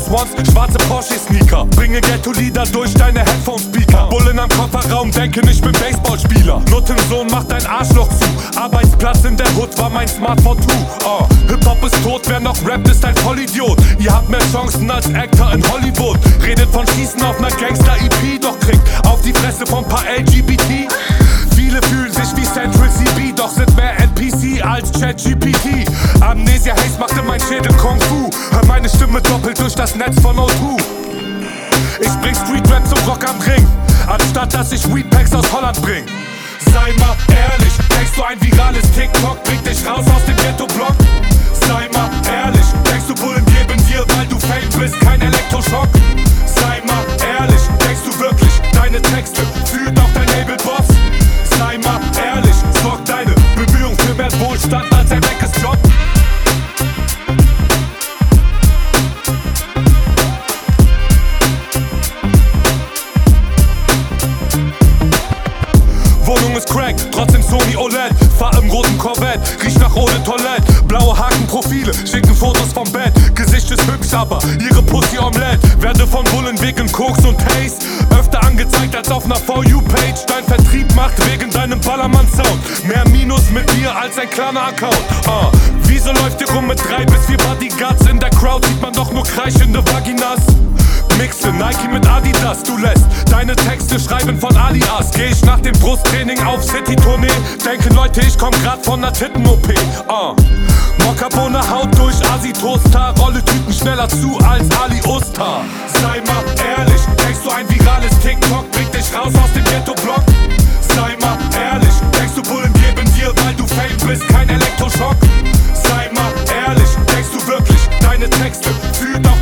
Ones, schwarze Porsche-Sneaker. Bringe Ghetto-Lieder durch deine Headphone-Speaker. Bullen am Kofferraum denken, ich bin Baseballspieler. Nuttensohn macht dein Arschloch zu. Arbeitsplatz in der Hood war mein Smartphone 2. Hip-Hop ist tot, wer noch rappt, ist ein Vollidiot. Ihr habt mehr Chancen als Actor in Hollywood. Redet von Schießen auf ner Gangster-EP, doch kriegt auf die Fresse von paar LGBT. Viele fühlen sich wie Central CB, doch sind mehr NPC als ChatGPT. Amnesia Haze machte mein Schädel Kung Fu. Hör meine Stimme doppelt durch das Netz von O2. Ich bring Street-Rap zum Rock am Ring, anstatt dass ich Weedpacks aus Holland bring. Sei mal ehrlich, denkst du ein virales TikTok bringt dich raus aus dem Ghetto-Block? Sei mal ehrlich, denkst du Bullen geben dir, weil du Fame bist, kein Elektroschock? Sei mal ehrlich, denkst du wirklich, deine Texte fühlt auch dein Label-Boss? Sei mal ehrlich, sorgt deine Bemühung für mehr Wohlstand als ein leckes Job? Wohnung ist Crack, trotzdem Sony OLED. Fahr im roten Corvette, riech nach Eau de Toilette. Blaue Hakenprofile, schicken Fotos vom Bett. Gesicht ist hübsch, aber ihre Pussy Omelette. Werde von Bullen wegen Koks und Haze öfter angezeigt als auf ner For You-Page. Dein Vertrieb macht wegen deinem Ballermann-Sound mehr Minus mit dir als ein kleiner Account. Wieso läuft ihr rum mit 3 bis 4 Bodyguards? In der Crowd sieht man doch nur kreischende Vaginas. Mixe Nike mit Adidas, du lässt deine Texte schreiben von Alias. Geh ich nach dem Brusttraining auf City-Tournee, denken Leute, ich komm grad von ner Titten-OP. Mokkabohne Haut durch Asi-Toaster, rolle Tüten schneller zu als Ali Oster. Sei mal ehrlich, denkst du ein virales TikTok bringt dich raus aus dem Ghetto-Block? Sei mal ehrlich, denkst du Bullen geben dir, weil du Fame bist, kein Elektroschock? Sei mal ehrlich, denkst du wirklich, deine Texte fühlt auch